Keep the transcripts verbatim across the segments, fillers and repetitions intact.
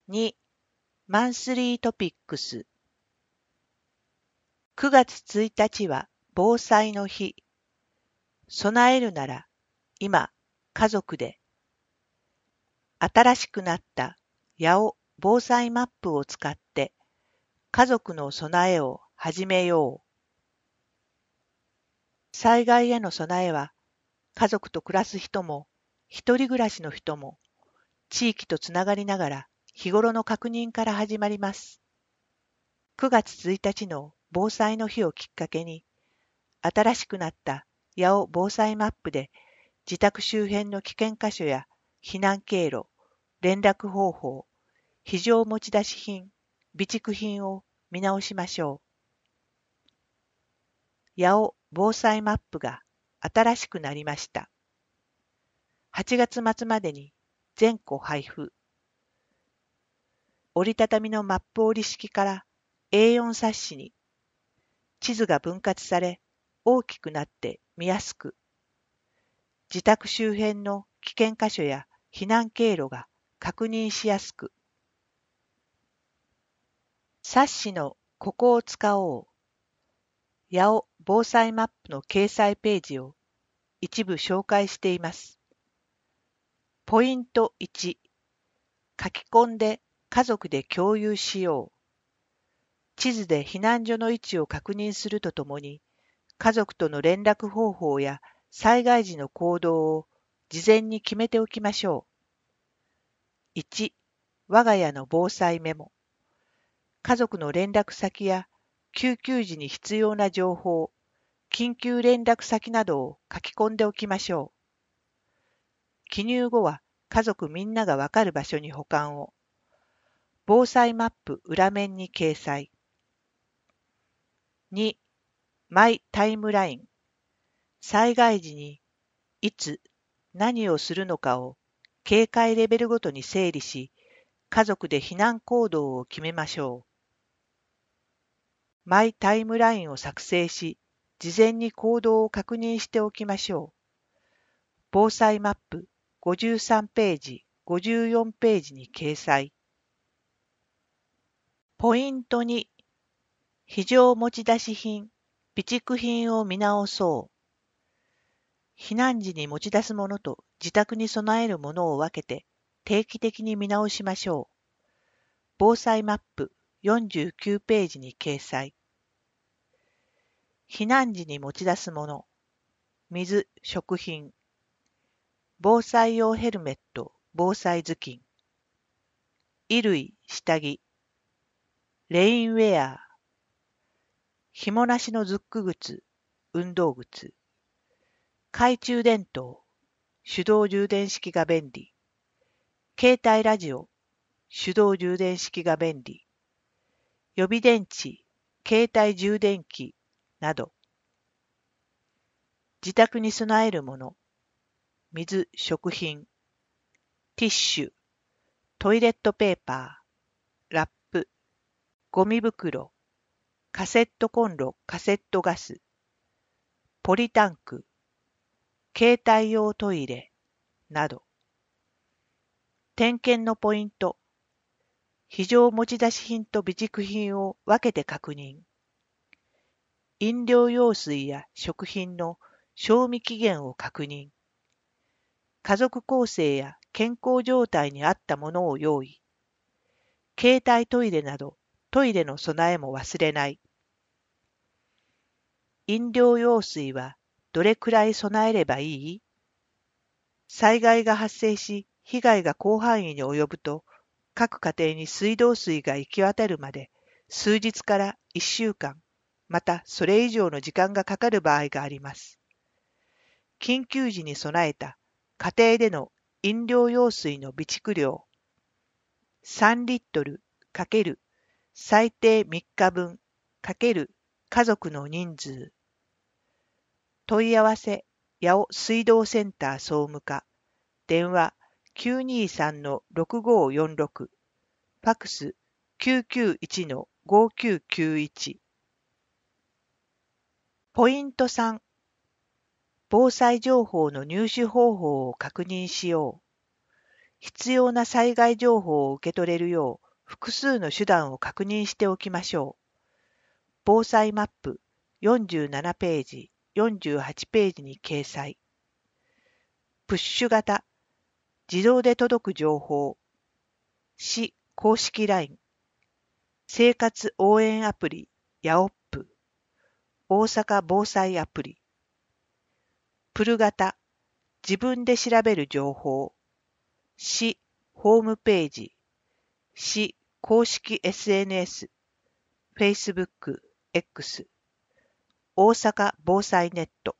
に、マンスリートピックス。くがつついたちは防災の日。備えるなら、今、家族で。新しくなった八尾防災マップを使って、家族の備えを始めよう。災害への備えは、家族と暮らす人も、一人暮らしの人も、地域とつながりながら日頃の確認から始まります。くがつついたちの防災の日をきっかけに、新しくなった八尾防災マップで自宅周辺の危険箇所や避難経路、連絡方法、非常持ち出し品、備蓄品を見直しましょう。八尾防災マップが新しくなりました。はちがつ末までに全個配布。折りたたみのマップ折り式から エーよん 冊子に地図が分割され大きくなって見やすく、自宅周辺の危険箇所や避難経路が確認しやすく、冊子のここを使おう。八尾防災マップの掲載ページを一部紹介しています。ポイントいち、書き込んで家族で共有しよう。地図で避難所の位置を確認するとともに、家族との連絡方法や災害時の行動を事前に決めておきましょう。いち、我が家の防災メモ。家族の連絡先や救急時に必要な情報、緊急連絡先などを書き込んでおきましょう。記入後は家族みんながわかる場所に保管を。防災マップ裏面に掲載。に、マイタイムライン。災害時にいつ何をするのかを警戒レベルごとに整理し、家族で避難行動を決めましょう。マイタイムラインを作成し、事前に行動を確認しておきましょう。防災マップごじゅうさんページ、ごじゅうよんページに掲載。ポイントに、非常持ち出し品、備蓄品を見直そう。避難時に持ち出すものと自宅に備えるものを分けて定期的に見直しましょう。防災マップよんじゅうきゅうページに掲載。避難時に持ち出すもの、水、食品、防災用ヘルメット、防災頭巾、衣類、下着、レインウェア、紐なしのズック靴、運動靴、懐中電灯、手動充電式が便利、携帯ラジオ、手動充電式が便利、予備電池、携帯充電器など、自宅に備えるもの、水、食品、ティッシュ、トイレットペーパー、ラップ、ゴミ袋、カセットコンロ、カセットガス、ポリタンク、携帯用トイレなど。点検のポイント。非常持ち出し品と備蓄品を分けて確認。飲料用水や食品の賞味期限を確認。家族構成や健康状態に合ったものを用意。携帯トイレなどトイレの備えも忘れない。飲料用水はどれくらい備えればいい？災害が発生し、被害が広範囲に及ぶと、各家庭に水道水が行き渡るまで数日からいっしゅうかん、またそれ以上の時間がかかる場合があります。緊急時に備えた家庭での飲料用水の備蓄量、さんリットル×最低みっかぶん×家族の人数。問い合わせ、八尾水道センター総務課、電話 きゅうにさんのろくごよんろく、ファクス きゅうきゅういちのごきゅうきゅういち。ポイントさん、防災情報の入手方法を確認しよう。 必要な災害情報を受け取れるよう複数の手段を確認しておきましょう。防災マップよんじゅうななページ、よんじゅうはちページに掲載。プッシュ型、自動で届く情報。市公式 ライン。生活応援アプリヤオップ。大阪防災アプリ。プル型、自分で調べる情報。市ホームページ。市公式 エスエヌエス。Facebook、X。大阪防災ネット。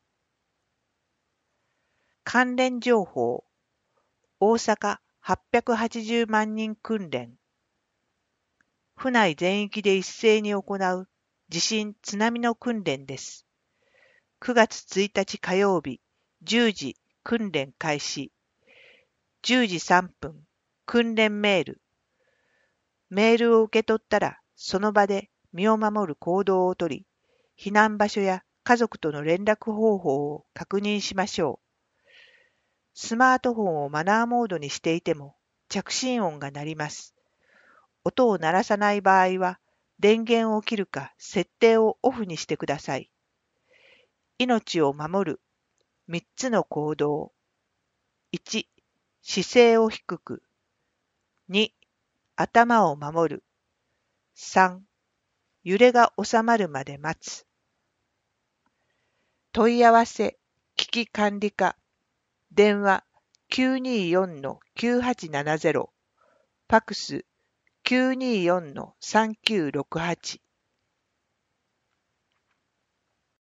関連情報。大阪はっぴゃくはちじゅうまんにん訓練。府内全域で一斉に行う地震・津波の訓練です。くがつついたち火曜日じゅうじ訓練開始。じゅうじさんぷん訓練メール。メールを受け取ったらその場で身を守る行動をとり、避難場所や家族との連絡方法を確認しましょう。スマートフォンをマナーモードにしていても着信音が鳴ります。音を鳴らさない場合は電源を切るか設定をオフにしてください。命を守るみっつの行動。いち、姿勢を低く。に、頭を守る。さん、揺れが収まるまで待つ。問い合わせ危機管理課。電話 きゅうにーよんのきゅうはちななゼロ。ファクス きゅうにーよんのさんきゅうろくはち。